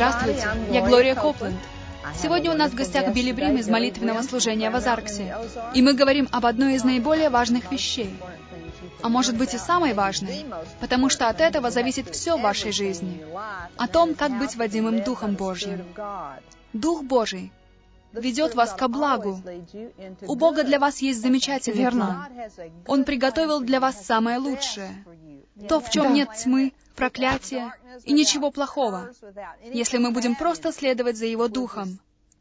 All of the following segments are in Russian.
Здравствуйте, я Глория Копленд. Сегодня у нас в гостях Билли Брим из молитвенного служения в Озарксе. И мы говорим об одной из наиболее важных вещей. А может быть и самой важной, потому что от этого зависит все в вашей жизни. О том, как быть водимым Духом Божьим. Дух Божий ведет вас ко благу. У Бога для вас есть замечательный план. Он приготовил для вас самое лучшее. То, в чем нет тьмы, проклятия и ничего плохого, если мы будем просто следовать за Его Духом.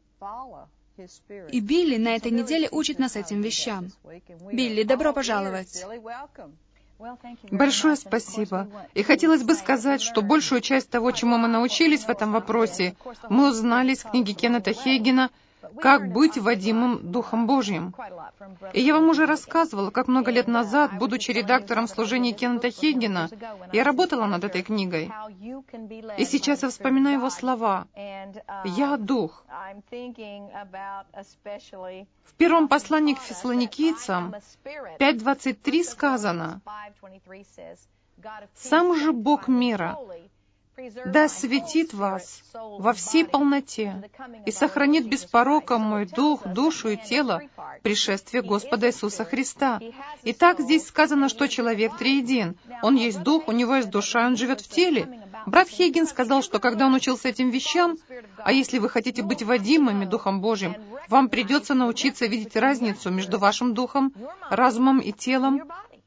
И Билли на этой неделе учит нас этим вещам. Билли, добро пожаловать. Большое спасибо. И хотелось бы сказать, что большую часть того, чему мы научились в этом вопросе, мы узнали из книги Кеннета Хейгена «Как быть водимым Духом Божьим». И я вам уже рассказывала, как много лет назад, будучи редактором служения Кеннета Хейгена, я работала над этой книгой. И сейчас я вспоминаю его слова «Я Дух». В первом послании к Фессалоникийцам 5:23 сказано: «Сам же Бог мира да осветит вас во всей полноте и сохранит без порока мой дух, душу и тело в пришествии Господа Иисуса Христа». Итак, здесь сказано, что человек триедин. Он есть дух, у него есть душа, он живет в теле. Брат Хейген сказал, что когда он учился этим вещам, а если вы хотите быть водимыми Духом Божьим, вам придется научиться видеть разницу между вашим духом, разумом и телом.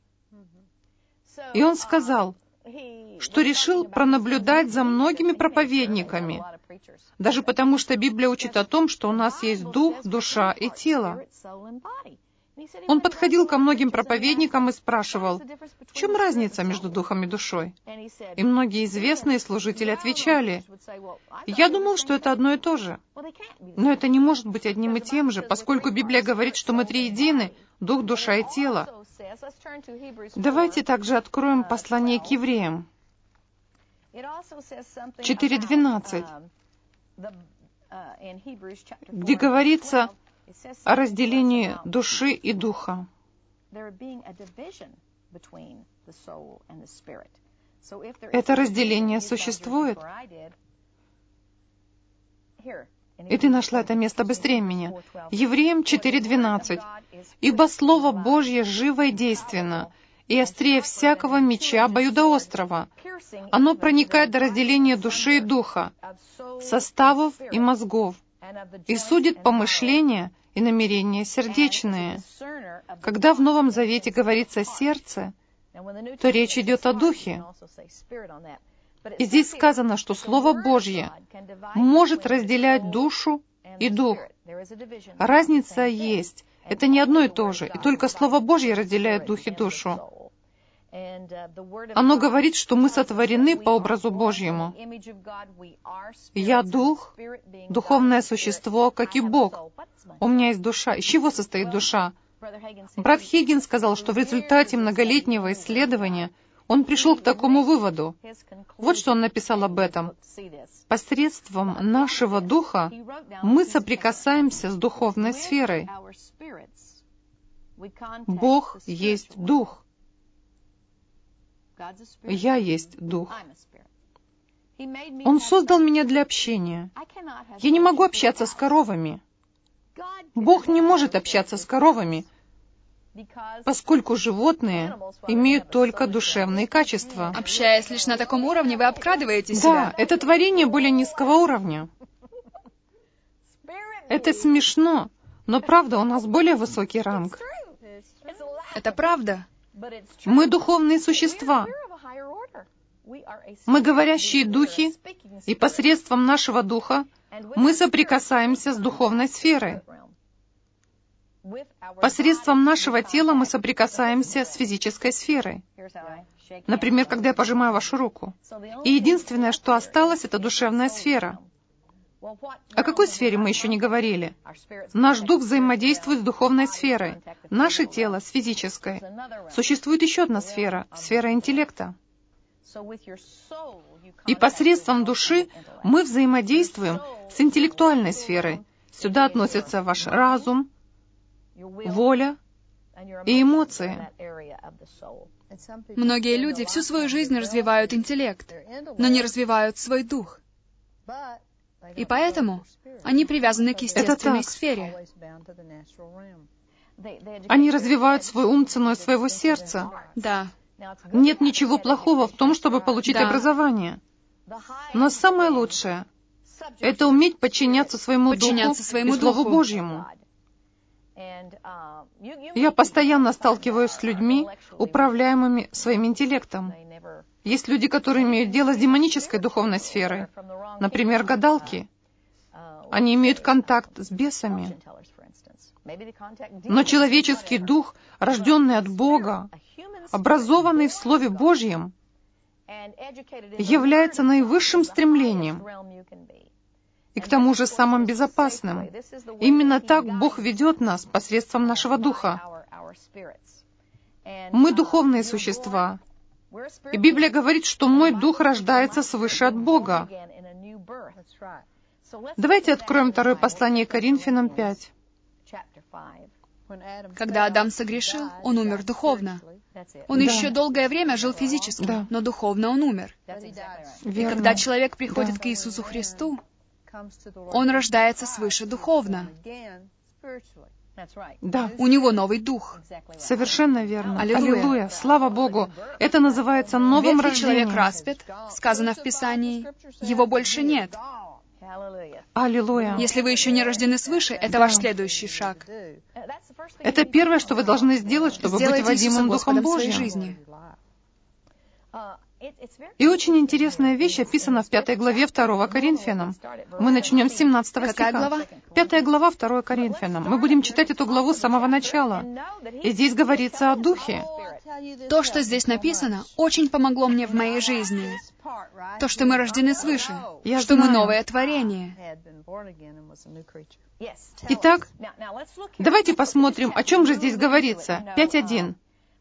И он сказал, что решил пронаблюдать за многими проповедниками, даже потому что Библия учит о том, что у нас есть дух, душа и тело. Он подходил ко многим проповедникам и спрашивал, в чем разница между духом и душой? И многие известные служители отвечали, я думал, что это одно и то же. Но это не может быть одним и тем же, поскольку Библия говорит, что мы триедины, дух, душа и тело. Давайте также откроем послание к евреям. 4:12, где говорится о разделении души и духа. Это разделение существует. И ты нашла это место быстрее меня. Евреям 4:12. «Ибо Слово Божье живо и действенно, и острее всякого меча обоюдоострого. Оно проникает до разделения души и духа, составов и мозгов, и судит помышления и намерения сердечные». Когда в Новом Завете говорится «сердце», то речь идет о духе. И здесь сказано, что Слово Божье может разделять душу и дух. Разница есть. Это не одно и то же. И только Слово Божье разделяет дух и душу. Оно говорит, что мы сотворены по образу Божьему. Я дух, духовное существо, как и Бог. У меня есть душа. Из чего состоит душа? Брат Хейген сказал, что в результате многолетнего исследования он пришел к такому выводу. Вот что он написал об этом. Посредством нашего духа мы соприкасаемся с духовной сферой. Бог есть дух. Я есть дух. Он создал меня для общения. Я не могу общаться с коровами. Бог не может общаться с коровами, поскольку животные имеют только душевные качества. Общаясь лишь на таком уровне, вы обкрадываете себя. Да, это творение более низкого уровня. Это смешно, но правда, у нас более высокий ранг. Это правда. Мы духовные существа. Мы говорящие духи, и посредством нашего духа мы соприкасаемся с духовной сферой. Посредством нашего тела мы соприкасаемся с физической сферой. Например, когда я пожимаю вашу руку. И единственное, что осталось, это душевная сфера. О какой сфере мы еще не говорили? Наш дух взаимодействует с духовной сферой, наше тело с физической. Существует еще одна сфера, сфера интеллекта. И посредством души мы взаимодействуем с интеллектуальной сферой. Сюда относятся ваш разум, воля и эмоции. Многие люди всю свою жизнь развивают интеллект, но не развивают свой дух. И поэтому они привязаны к естественной так. сфере. Они развивают свой ум ценой своего сердца. Да. Нет ничего плохого в том, чтобы получить Да. образование. Но самое лучшее — это уметь подчиняться своему Подчиняться Духу своему и Слову Духу. Божьему. Я постоянно сталкиваюсь с людьми, управляемыми своим интеллектом. Есть люди, которые имеют дело с демонической духовной сферой. Например, гадалки. Они имеют контакт с бесами. Но человеческий дух, рожденный от Бога, образованный в Слове Божьем, является наивысшим стремлением и к тому же самым безопасным. Именно так Бог ведет нас посредством нашего духа. Мы духовные существа. И Библия говорит, что мой дух рождается свыше от Бога. Давайте откроем второе послание Коринфянам 5. Когда Адам согрешил, он умер духовно. Он Да. еще долгое время жил физически, Да. но духовно он умер. И Верно. когда человек приходит Да. к Иисусу Христу, он рождается свыше духовно. Да, У него новый дух. совершенно верно. Аллилуйя. Аллилуйя. Слава Богу. Это называется новым Ветхий человек рождением. распят, сказано в Писании, его больше нет. Аллилуйя. Если вы еще не рождены свыше, это ваш следующий шаг. Это первое, что вы должны сделать, чтобы быть Сделайте Иисуса водимым Духом Господом своей Божьим. жизни. И очень интересная вещь описана в 5 главе 2 Коринфянам. Мы начнем с 17 Какая стиха. глава? 5 глава 2 Коринфянам. Мы будем читать эту главу с самого начала. И здесь говорится о Духе. То, что здесь написано, очень помогло мне в моей жизни. То, что мы рождены свыше, Я что мы знаю. новое творение. Итак, давайте посмотрим, о чем же здесь говорится. 5.1.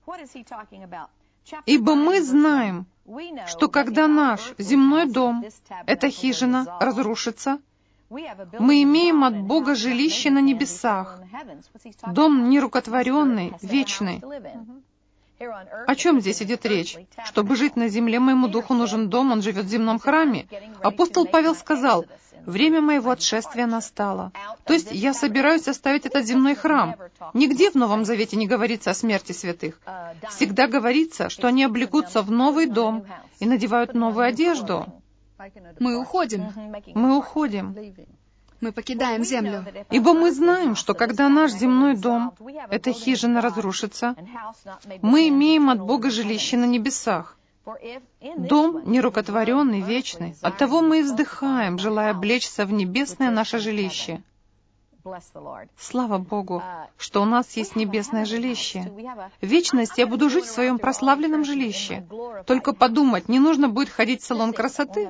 «Ибо мы знаем, что когда наш земной дом, эта хижина, разрушится, мы имеем от Бога жилище на небесах, дом нерукотворенный, вечный». О чем здесь идет речь? Чтобы жить на земле, моему духу нужен дом, он живет в земном храме. Апостол Павел сказал: «Время моего отшествия настало». То есть я собираюсь оставить этот земной храм. Нигде в Новом Завете не говорится о смерти святых. Всегда говорится, что они облекутся в новый дом и надевают новую одежду. Мы уходим. Мы уходим. Мы покидаем землю. Ибо мы знаем, что когда наш земной дом, эта хижина, разрушится, мы имеем от Бога жилище на небесах. Дом нерукотворенный, вечный. Оттого мы и вздыхаем, желая облечься в небесное наше жилище. Слава Богу, что у нас есть небесное жилище. В вечности я буду жить в своем прославленном жилище. Только подумать, не нужно будет ходить в салон красоты.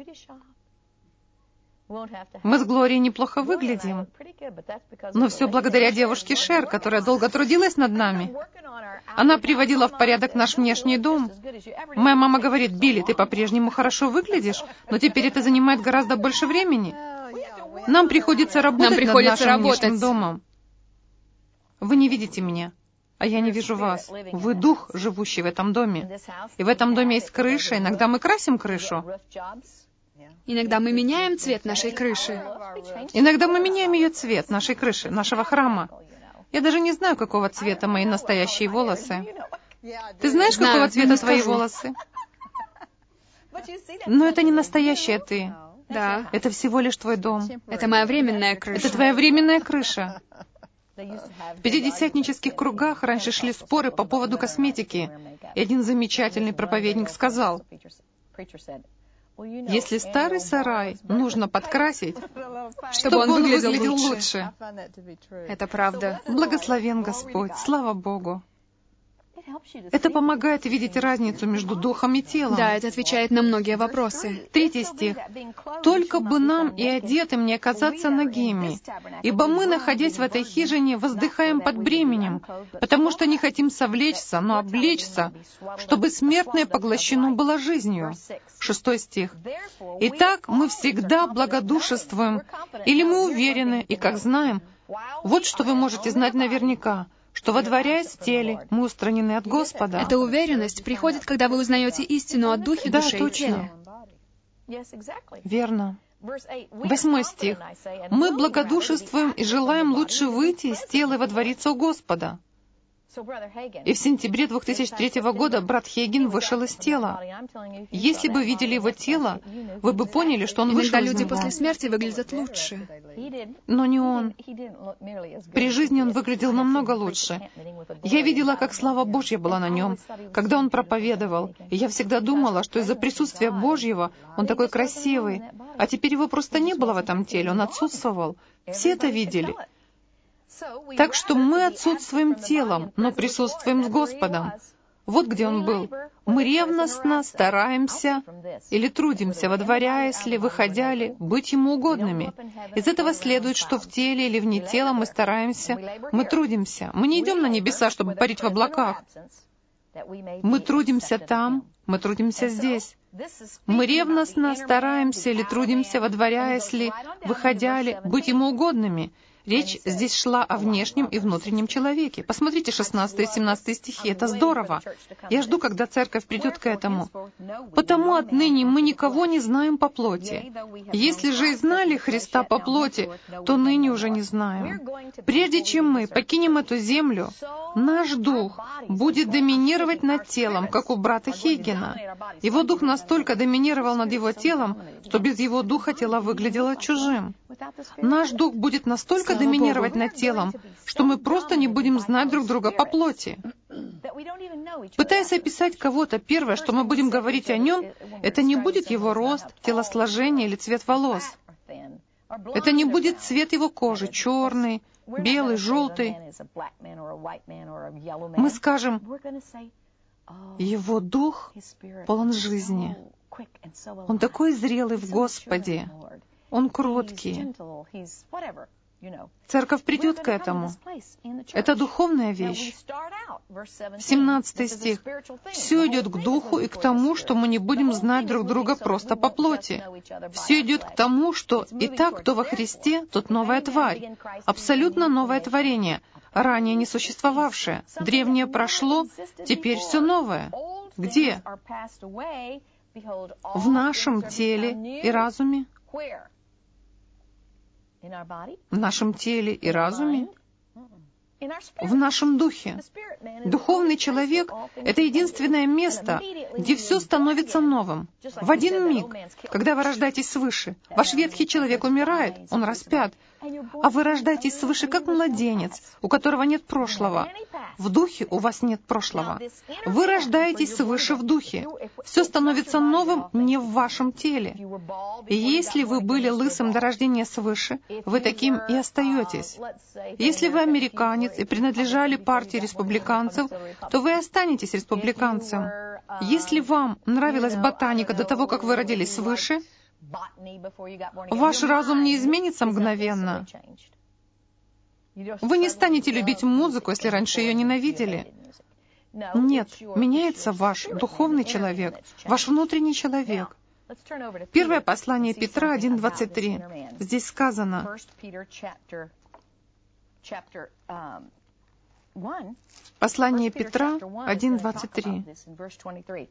Мы с Глорией неплохо выглядим, но все благодаря девушке Шер, которая долго трудилась над нами. Она приводила в порядок наш внешний дом. Моя мама говорит: «Билли, ты по-прежнему хорошо выглядишь, но теперь это занимает гораздо больше времени. Нам приходится работать над нашим внешним домом. Вы не видите меня, а я не вижу вас. Вы дух, живущий в этом доме. И в этом доме есть крыша. Иногда мы красим крышу. Иногда мы меняем цвет нашей крыши. Иногда мы меняем ее цвет, нашей крыши, нашего храма. Я даже не знаю, какого цвета мои настоящие волосы. Ты знаешь, Знаю, какого но цвета не твои скажу. волосы? Но это не настоящая ты. Да, Это всего лишь твой дом. это моя временная крыша. Это твоя временная крыша. В пятидесятнических кругах раньше шли споры по поводу косметики. И один замечательный проповедник сказал: если старый сарай нужно подкрасить, чтобы он выглядел лучше. Это правда. Благословен Господь, слава Богу. Это помогает видеть разницу между духом и телом. Да, это отвечает на многие вопросы. 3 стих. «Только бы нам и одетым не оказаться нагими, ибо мы, находясь в этой хижине, воздыхаем под бременем, потому что не хотим совлечься, но облечься, чтобы смертное поглощено было жизнью». 6 стих. «Итак, мы всегда благодушествуем, или мы уверены, и как знаем». Вот что вы можете знать наверняка, что, водворяясь в теле, мы устранены от Господа. Эта уверенность приходит, когда вы узнаете истину о духе, Да, душе и точно. теле. Верно. 8 стих. «Мы благодушествуем и желаем лучше выйти из тела и водвориться у Господа». И в сентябре 2003 года брат Хейген вышел из тела. Если бы видели его тело, вы бы поняли, что он вышел Иногда из люди него. после смерти выглядят лучше. Но не он. При жизни он выглядел намного лучше. Я видела, как слава Божья была на нем, когда он проповедовал. И я всегда думала, что из-за присутствия Божьего он такой красивый. А теперь его просто не было в этом теле, он отсутствовал. Все это видели. Так что мы отсутствуем телом, но присутствуем с Господом. Вот где Он был. Мы ревностно стараемся или трудимся, водворяясь ли, выходя ли, быть Ему угодными. Из этого следует, что в теле или вне тела мы стараемся, мы трудимся. Мы не идем на небеса, чтобы парить в облаках. Мы трудимся там, мы трудимся здесь. Мы ревностно стараемся или трудимся, водворяясь ли, выходя ли, быть Ему угодными. Речь здесь шла о внешнем и внутреннем человеке. Посмотрите 16 и 17 стихи, это здорово. Я жду, когда церковь придет к этому. «Потому отныне мы никого не знаем по плоти. Если же и знали Христа по плоти, то ныне уже не знаем. Прежде чем мы покинем эту землю, наш дух будет доминировать над телом, как у брата Хейгена. Его дух настолько доминировал над его телом, что без его духа тело выглядело чужим. Наш дух будет настолько доминировать над телом, что мы просто не будем знать друг друга по плоти. Пытаясь описать кого-то, первое, что мы будем говорить о нем, это не будет его рост, телосложение или цвет волос. Это не будет цвет его кожи, черный, белый, желтый. Мы скажем, его дух полон жизни. Он такой зрелый в Господе. Он кроткий. Церковь придет к этому. Это духовная вещь. 17 стих. «Все идет к духу и к тому, что мы не будем знать друг друга просто по плоти. Все идет к тому, что итак, кто во Христе, тот новая тварь, абсолютно новое творение, ранее не существовавшее. Древнее прошло, теперь все новое». Где? В нашем теле и разуме. В нашем теле и разуме? В нашем духе. Духовный человек — это единственное место, где все становится новым. В один миг, когда вы рождаетесь свыше, ваш ветхий человек умирает, он распят, а вы рождаетесь свыше, как младенец, у которого нет прошлого. В духе у вас нет прошлого. Вы рождаетесь свыше в духе. Все становится новым не в вашем теле. И если вы были лысым до рождения свыше, вы таким и остаетесь. Если вы американец и принадлежали партии республиканцев, то вы останетесь республиканцем. Если вам нравилась ботаника до того, как вы родились свыше, ваш разум не изменится мгновенно. Вы не станете любить музыку, если раньше ее ненавидели. Нет, меняется ваш духовный человек, ваш внутренний человек. Первое послание Петра 1:23. Здесь сказано, послание Петра 1:23.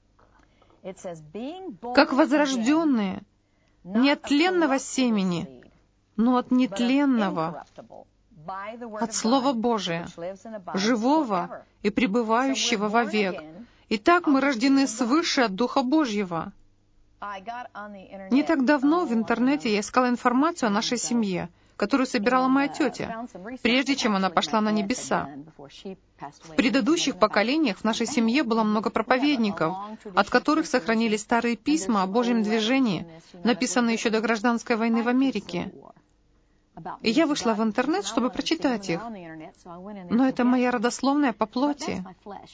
«Как возрожденные, не от тленного семени, но от нетленного, от Слова Божия, живого и пребывающего вовек. Итак, мы рождены свыше от Духа Божьего». Не так давно в интернете я искала информацию о нашей семье, которую собирала моя тетя, прежде чем она пошла на небеса. В предыдущих поколениях в нашей семье было много проповедников, от которых сохранились старые письма о Божьем движении, написанные еще до гражданской войны в Америке. И я вышла в интернет, чтобы прочитать их. Но это моя родословная по плоти.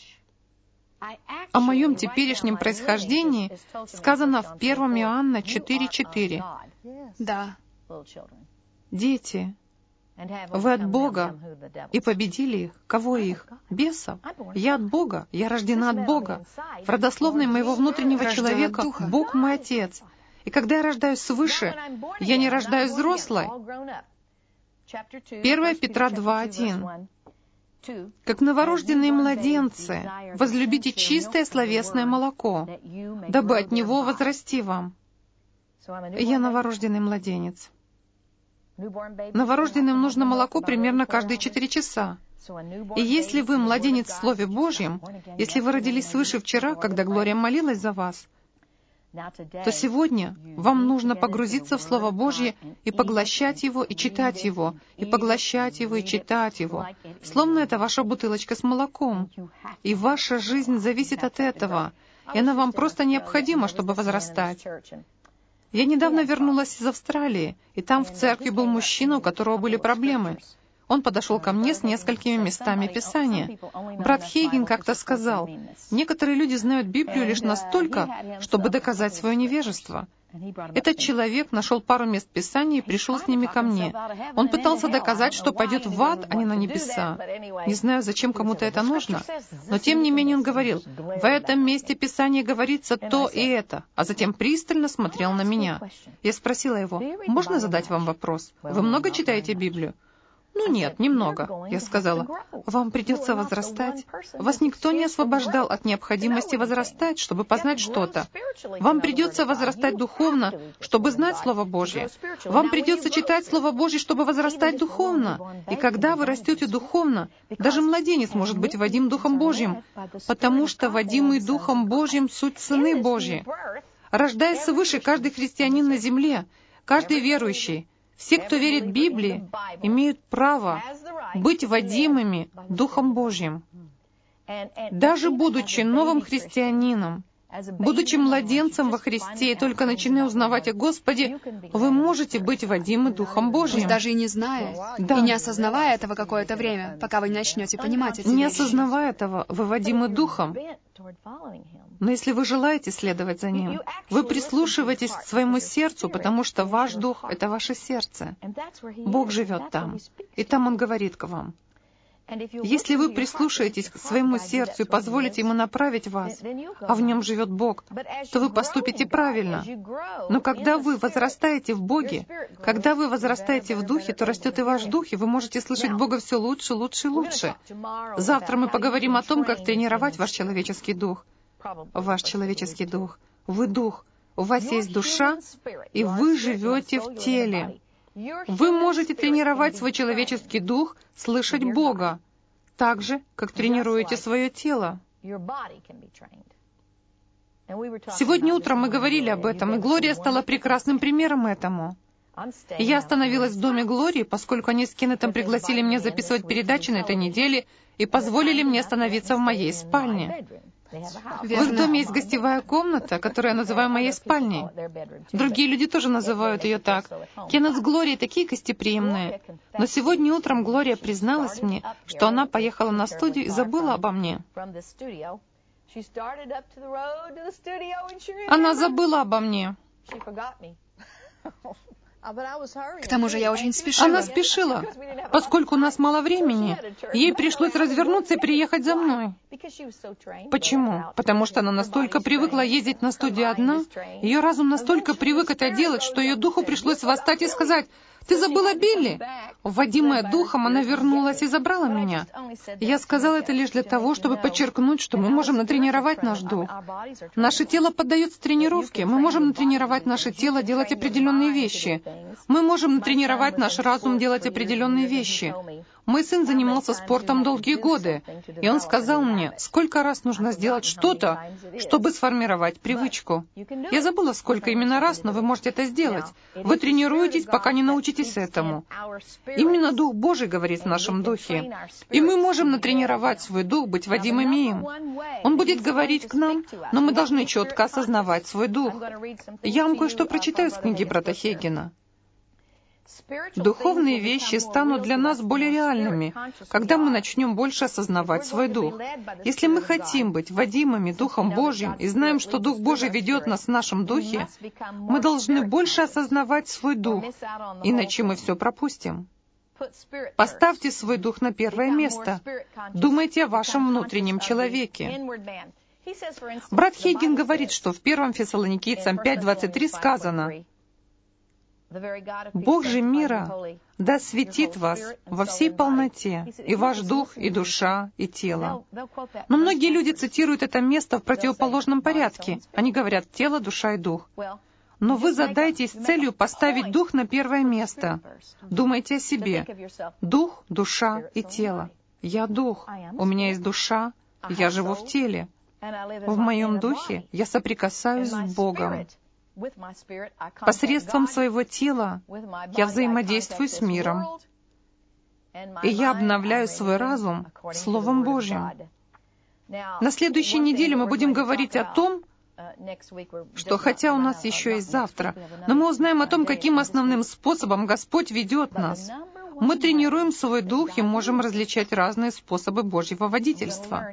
О моем теперешнем происхождении сказано в 1 Иоанна 4:4. Да. «Дети, вы от Бога, и победили их». Кого их? Бесов. Я от Бога, я рождена от Бога. В родословной моего внутреннего человека Бог мой Отец. И когда я рождаюсь свыше, я не рождаюсь взрослой. 1 Петра 2:1. «Как новорожденные младенцы, возлюбите чистое словесное молоко, дабы от него возрасти вам». Я новорожденный младенец. Новорожденным нужно молоко примерно каждые 4 часа. И если вы младенец в Слове Божьем, если вы родились свыше вчера, когда Глория молилась за вас, то сегодня вам нужно погрузиться в Слово Божье и поглощать его, и читать его, и поглощать его, и читать его. Словно это ваша бутылочка с молоком. И ваша жизнь зависит от этого. И она вам просто необходима, чтобы возрастать. Я недавно вернулась из Австралии, и там в церкви был мужчина, у которого были проблемы. Он подошел ко мне с несколькими местами Писания. Брат Хейген как-то сказал, некоторые люди знают Библию лишь настолько, чтобы доказать свое невежество. Этот человек нашел пару мест Писания и пришел с ними ко мне. Он пытался доказать, что пойдет в ад, а не на небеса. Не знаю, зачем кому-то это нужно, но тем не менее он говорил, в этом месте Писания говорится то и это, а затем пристально смотрел на меня. Я спросила его, можно задать вам вопрос? Вы много читаете Библию? Нет, немного. Я сказала, вам придется возрастать. Вас никто не освобождал от необходимости возрастать, чтобы познать что-то. Вам придется возрастать духовно, чтобы знать Слово Божье. Вам придется читать Слово Божье, чтобы возрастать духовно. И когда вы растете духовно, даже младенец может быть водим Духом Божьим, потому что водимый Духом Божьим суть сыны Божьи. Рождаясь свыше, каждый христианин на земле, каждый верующий, все, кто верит Библии, имеют право быть водимыми Духом Божьим. Даже будучи новым христианином, будучи младенцем во Христе и только начиная узнавать о Господе, вы можете быть водимы Духом Божьим. Пусть даже и не зная, и не осознавая этого какое-то время, пока вы не начнете понимать эти Не вещи. осознавая этого, вы водимы Духом. Но если вы желаете следовать за Ним, вы прислушиваетесь к своему сердцу, потому что ваш Дух — это ваше сердце. Бог живет там, и там Он говорит к вам. Если вы прислушаетесь к своему сердцу и позволите ему направить вас, а в нем живет Бог, то вы поступите правильно. Но когда вы возрастаете в Боге, когда вы возрастаете в Духе, то растет и ваш Дух, и вы можете слышать Бога все лучше, лучше, лучше. Завтра мы поговорим о том, как тренировать ваш человеческий дух. Ваш человеческий дух. Вы Дух. У вас есть душа, и вы живете в теле. Вы можете тренировать свой человеческий дух, слышать Бога, так же, как тренируете свое тело. Сегодня утром мы говорили об этом, и Глория стала прекрасным примером этому. Я остановилась в доме Глории, поскольку они с Кеннетом пригласили меня записывать передачи на этой неделе и позволили мне остановиться в моей спальне. В их доме есть гостевая комната, которую я называю моей спальней. Другие люди тоже называют ее так. Кеннет с Глорией такие гостеприимные. Но сегодня утром Глория призналась мне, что она поехала на студию и забыла обо мне. Она забыла обо мне. К тому же я очень спешила. Она спешила, поскольку у нас мало времени. Ей пришлось развернуться и приехать за мной. Почему? Потому что она настолько привыкла ездить на студию одна, ее разум настолько привык это делать, что ее духу пришлось восстать и сказать, «Ты забыла Билли?» Вводимая духом, она вернулась и забрала меня. Я сказала это лишь для того, чтобы подчеркнуть, что мы можем натренировать наш дух. Наше тело поддается тренировке. Мы можем натренировать наше тело делать определенные вещи. Мы можем натренировать наш разум делать определенные вещи. Мой сын занимался спортом долгие годы, и он сказал мне, сколько раз нужно сделать что-то, чтобы сформировать привычку. Я забыла, сколько именно раз, но вы можете это сделать. Вы тренируетесь, пока не научитесь этому. Именно Дух Божий говорит в нашем духе. И мы можем натренировать свой дух, быть водимыми им. Он будет говорить к нам, но мы должны четко осознавать свой дух. Я вам кое-что прочитаю с книги брата Хейгена. Духовные вещи станут для нас более реальными, когда мы начнем больше осознавать свой дух. Если мы хотим быть водимыми Духом Божьим и знаем, что Дух Божий ведет нас в нашем духе, мы должны больше осознавать свой дух, иначе мы все пропустим. Поставьте свой дух на первое место. Думайте о вашем внутреннем человеке. Брат Хейген говорит, что в 1 Фессалоникийцам 5:23 сказано, «Бог же мира да светит вас во всей полноте, и ваш дух, и душа, и тело». Но многие люди цитируют это место в противоположном порядке. Они говорят «тело, душа и дух». Но вы задайтесь целью поставить дух на первое место. Думайте о себе. Дух, душа и тело. Я дух. У меня есть душа. Я живу в теле. В моем духе я соприкасаюсь с Богом. Посредством своего тела я взаимодействую с миром. И я обновляю свой разум Словом Божьим. На следующей неделе мы будем говорить о том, что хотя у нас еще есть завтра, но мы узнаем о том, каким основным способом Господь ведет нас. Мы тренируем свой дух и можем различать разные способы Божьего водительства.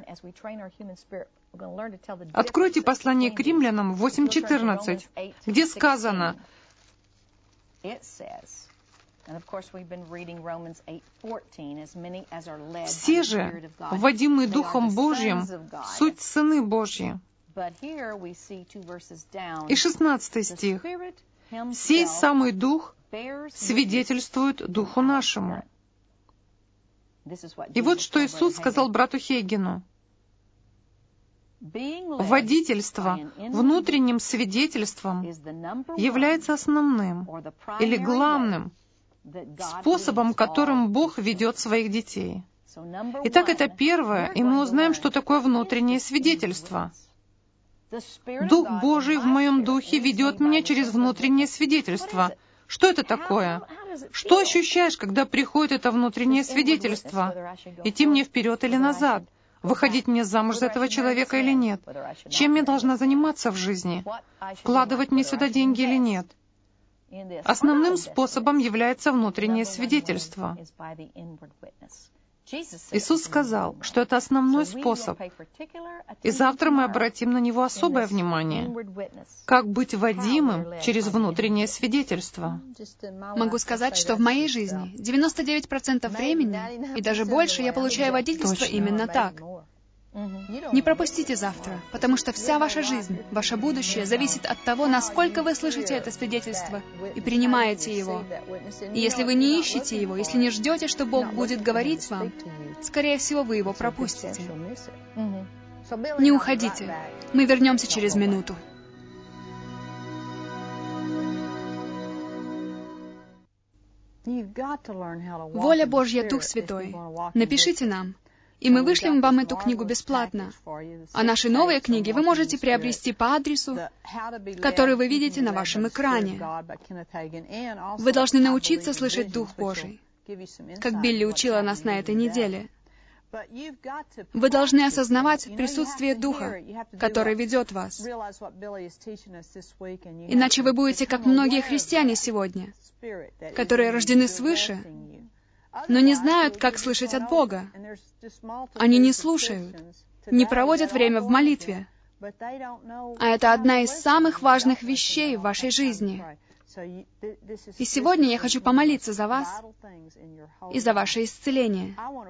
Откройте послание к Римлянам 8:14, где сказано: «Все же, водимые Духом Божьим, суть сыны Божьи». И 16 стих. «Сей самый Дух свидетельствует Духу нашему». И вот что Иисус сказал брату Хейгену. Водительство внутренним свидетельством является основным или главным способом, которым Бог ведет своих детей. Итак, это первое, и мы узнаем, что такое внутреннее свидетельство. Дух Божий в моем духе ведет меня через внутреннее свидетельство. Что это такое? Что ощущаешь, когда приходит это внутреннее свидетельство? Идти мне вперед или назад? Выходить мне замуж за этого человека или нет? Чем я должна заниматься в жизни? Вкладывать мне сюда деньги или нет? Основным способом является внутреннее свидетельство. Иисус сказал, что это основной способ, и завтра мы обратим на него особое внимание. Как быть водимым через внутреннее свидетельство? Могу сказать, что в моей жизни 99% времени, и даже больше, я получаю водительство именно так. Не пропустите завтра, потому что вся ваша жизнь, ваше будущее зависит от того, насколько вы слышите это свидетельство и принимаете его. И если вы не ищете его, если не ждете, что Бог будет говорить вам, скорее всего, вы его пропустите. Не уходите. Мы вернемся через минуту. Воля Божья, Дух Святой. Напишите нам, и мы вышлем вам эту книгу бесплатно. А наши новые книги вы можете приобрести по адресу, который вы видите на вашем экране. Вы должны научиться слышать Дух Божий, как Билли учила нас на этой неделе. Вы должны осознавать присутствие Духа, который ведет вас. Иначе вы будете как многие христиане сегодня, которые рождены свыше, но не знают, как слышать от Бога. Они не слушают, не проводят время в молитве. А это одна из самых важных вещей в вашей жизни. И сегодня я хочу помолиться за вас и за ваше исцеление.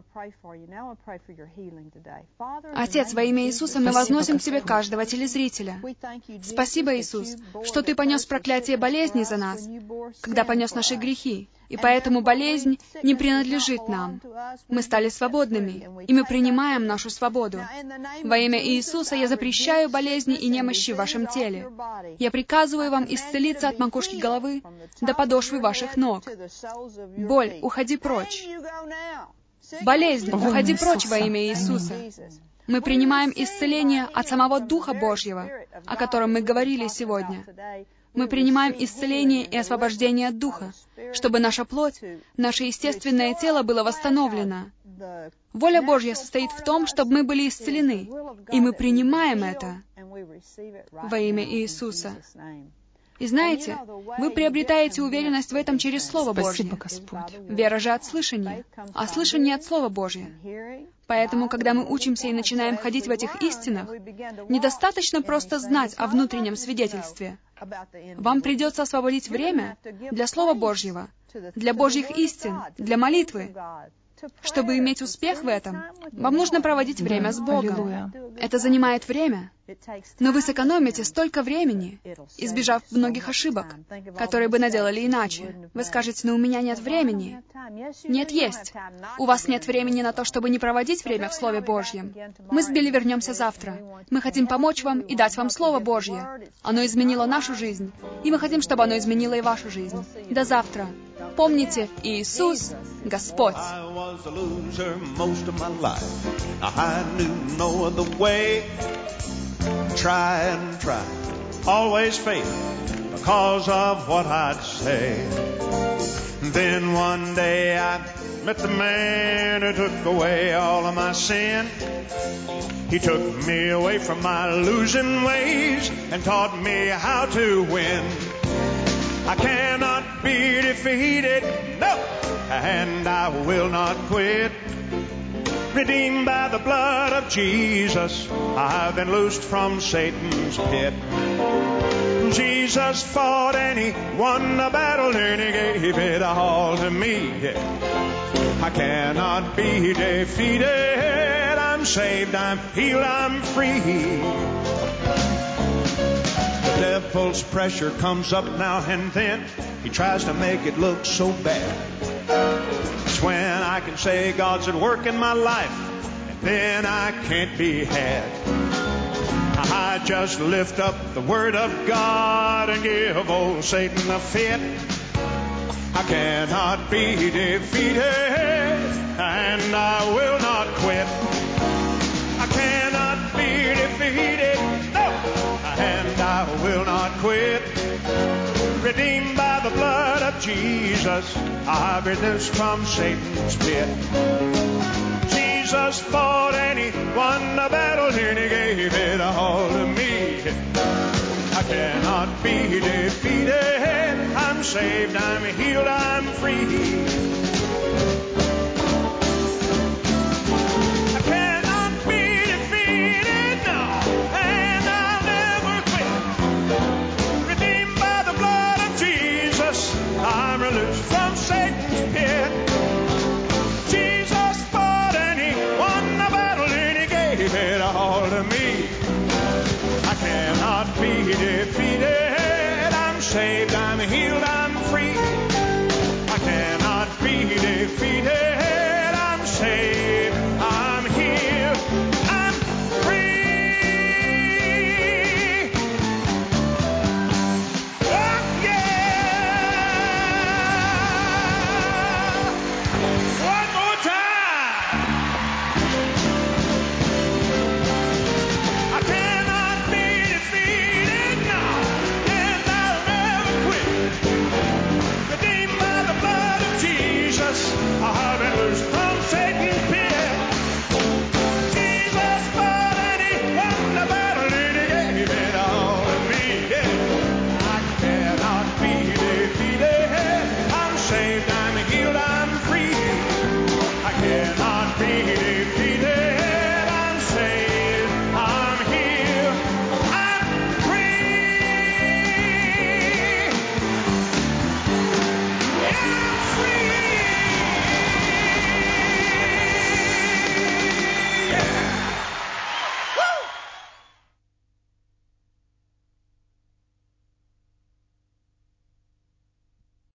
Отец, во имя Иисуса мы возносим к Тебе каждого телезрителя. Спасибо, Иисус, что Ты понес проклятие болезни за нас, когда понес наши грехи. И поэтому болезнь не принадлежит нам. Мы стали свободными, и мы принимаем нашу свободу. Во имя Иисуса я запрещаю болезни и немощи в вашем теле. Я приказываю вам исцелиться от макушки головы до подошвы ваших ног. Боль, уходи прочь. Болезнь, уходи прочь во имя Иисуса. Мы принимаем исцеление от самого Духа Божьего, о котором мы говорили сегодня. Мы принимаем исцеление и освобождение от Духа, чтобы наша плоть, наше естественное тело было восстановлено. Воля Божья состоит в том, чтобы мы были исцелены, и мы принимаем это во имя Иисуса. И знаете, вы приобретаете уверенность в этом через Слово Божье. Спасибо, Господь. Вера же от слышания, а слышание от Слова Божьего. Поэтому, когда мы учимся и начинаем ходить в этих истинах, недостаточно просто знать о внутреннем свидетельстве. Вам придется освободить время для Слова Божьего, для Божьих истин, для молитвы. Чтобы иметь успех в этом, вам нужно проводить время с Богом. Аллилуйя. Это занимает время. Но вы сэкономите столько времени, избежав многих ошибок, которые бы наделали иначе. Вы скажете, у меня нет времени. Нет, есть. У вас нет времени на то, чтобы не проводить время в Слове Божьем. Мы с Билли вернемся завтра. Мы хотим помочь вам и дать вам Слово Божье. Оно изменило нашу жизнь, и мы хотим, чтобы оно изменило и вашу жизнь. До завтра. Помните, Иисус — Господь. Try and try, always faith because of what I'd say. Then one day I met the man who took away all of my sin. He took me away from my losing ways and taught me how to win. I cannot be defeated, no, and I will not quit. Redeemed by the blood of Jesus, I've been loosed from Satan's pit. Jesus fought and He won the battle and He gave it all to me. I cannot be defeated. I'm saved, I'm healed, I'm free. The devil's pressure comes up now and then. He tries to make it look so bad. It's when I can say God's at work in my life, and then I can't be had. I just lift up the Word of God and give old Satan a fit. I cannot be defeated, and I will not quit. I cannot be defeated, no, and I will not quit. Redeemed by the blood of Jesus, I've been loosed from Satan's pit. Jesus fought and He won the battle and He gave it all to me. I cannot be defeated. I'm saved, I'm healed, I'm free. I cannot be defeated, no, and I'll never quit. Redeemed by the blood of Jesus, I'm released from Satan's pit. Jesus fought and He won the battle and He gave it all to me. I cannot be defeated. I'm saved, I'm healed, I'm free. I cannot be defeated. I'm saved.